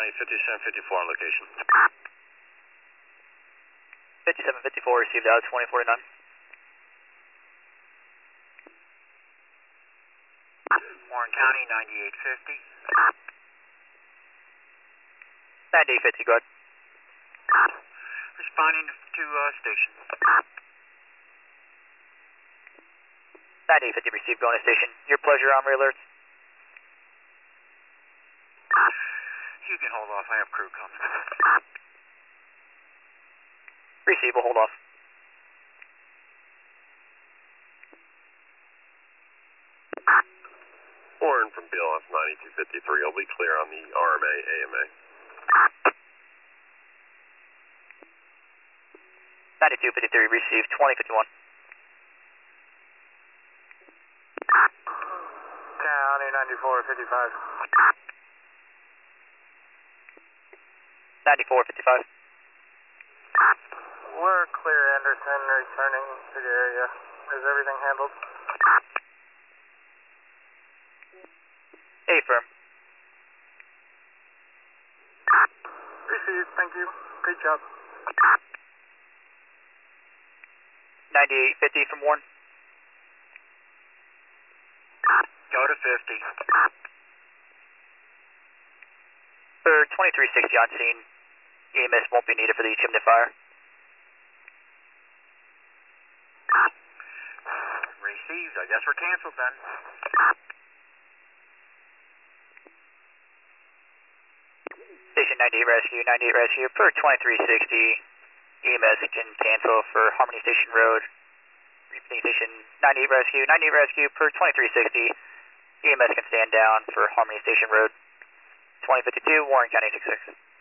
County 5754 on location. 5754 received out 2049. Warren County 9850. 9850, go ahead. Responding to station. 9850 received, going to station. Your pleasure, Armory alerts. You can hold off, I have crew coming. Receive, we'll hold off. Warren from BLS 9253, I'll be clear on the RMA, AMA. 9253 received, 2051. County 9455. 9455. We're clear, Anderson, returning to the area. Is everything handled? Affirm. Received, thank you. Great job. 9850 from Warren. Go to 50. For 2360 on scene, EMS won't be needed for the chimney fire. Received, I guess we're canceled then. Station 98 Rescue, 98 Rescue, per 2360, EMS can cancel for Harmony Station Road. Repeating Station 98 Rescue, 98 Rescue, per 2360, EMS can stand down for Harmony Station Road. 2052, Warren County 66.